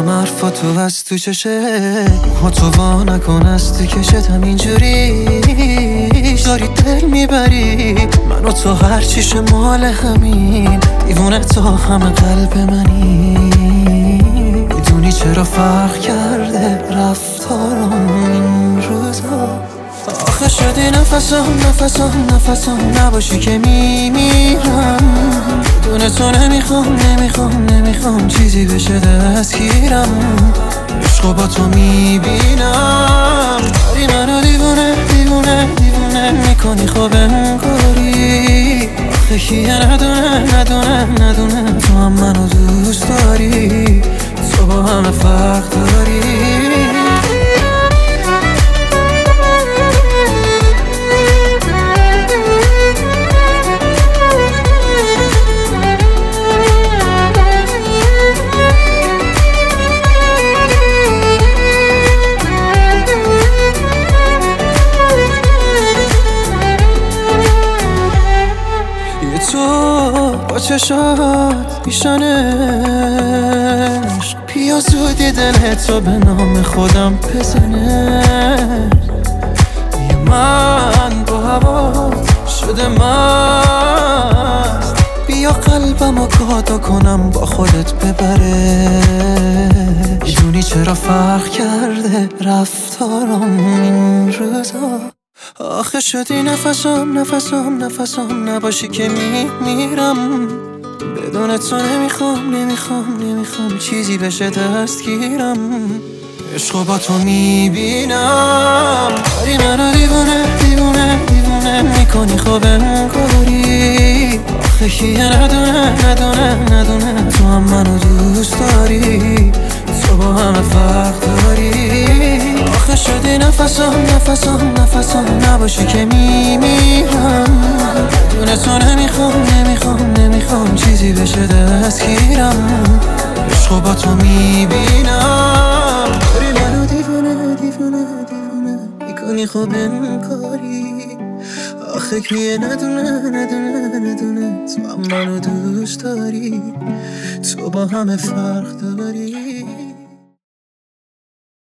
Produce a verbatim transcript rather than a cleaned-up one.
میشنوم حرفاتو از تو چشه ها تو وا نکن از تو کشتم اینجوری داری دل میبری من و تو هرچیش مال همین دیوونه تو همه قلب منی میدونی چرا فرق کرده رفتارم این روزا آخه شدی نفسم نفسم نفسم نباشی که میمیرم دونه تو نمیخوام نمیخوام نمیخوام چیزی بشه دستگیرم عشقو با تو میبینم داری منو دیوونه دیوونه دیوونه میکنی خوب انگاری آخه کیه ندونه ندونه ندونه تو هم منو دوست داری تو با همه فرق داری تو با چشات پیشانش پیا زودی دلتو به نام خودم بزنه یه من با هوا شده مست بیا قلبمو گادا کنم با خودت ببره میدونی چرا فرق کرده رفتارم این روزا آخه شدی نفسم نفسم نفسم نباشی که میمیرم بدون تو نمیخوام نمیخوام نمیخوام چیزی بشه دستگیرم عشقو با تو میبینم داری منو دیوونه دیوونه دیوونه میکنی خوب انگاری آخه کیه ندونه ندونه ندونه تو هم منو دوست داری تو با همه فرق داری آخه شدی نفسم نفسم نفسم نباشی که میمیرم بدون تو نمیخوام نمیخوام نمیخوام چیزی بشه دستگیرم عشقو با تو میبینم داری منو دیوونه دیوونه دیوونه میکنی خوب انگاری آخه کیه ندونه ندونه ندونه تو هم منو دوست داری تو با همه فرق داری